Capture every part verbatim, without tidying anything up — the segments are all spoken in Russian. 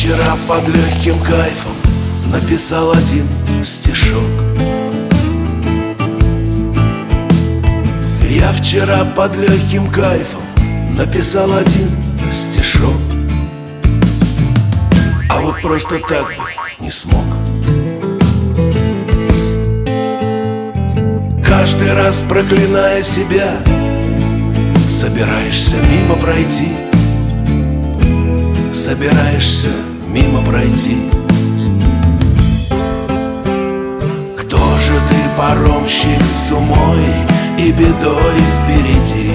вчера под легким кайфом написал один стишок. Я вчера под легким кайфом написал один стишок. А вот просто так бы не смог. Каждый раз проклиная себя, собираешься мимо пройти. Собираешься мимо пройти. Кто же ты, паромщик, с умой и бедой впереди?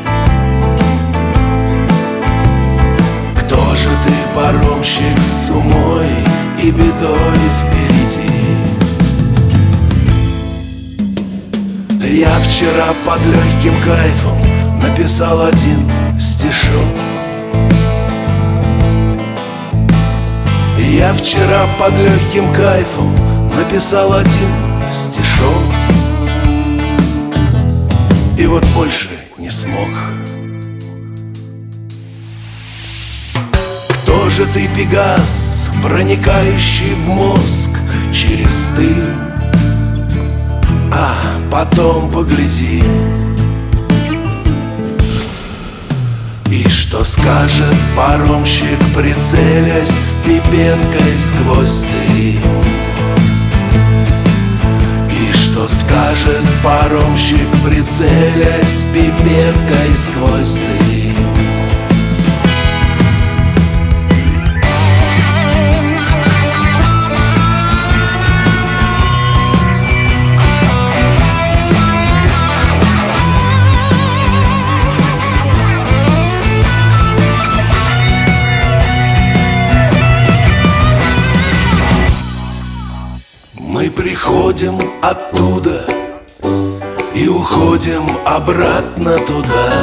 Кто же ты, паромщик, с умой и бедой впереди? Я вчера под легким кайфом написал один стишок. Я вчера под легким кайфом написал один стишок. И вот больше не смог. Кто же ты, Пегас, проникающий в мозг через дым? А потом погляди, и что скажет паромщик, прицелясь пипеткой сквозь дым? И что скажет паромщик, прицелясь пипеткой сквозь дым? Мы приходим оттуда и уходим обратно туда.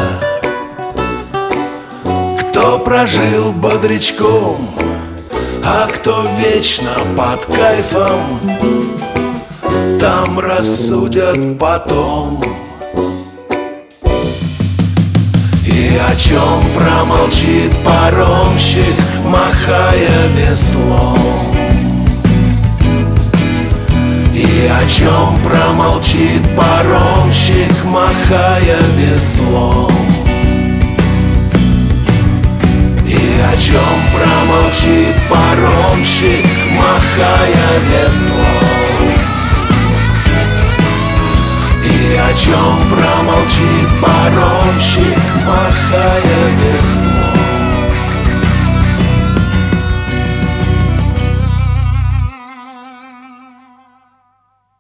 Кто прожил бодрячком, а кто вечно под кайфом, там рассудят потом. И о чем промолчит паромщик, махая веслом? И о чем промолчит паромщик, махая веслом? И о чем промолчит паромщик, махая веслом? И о чем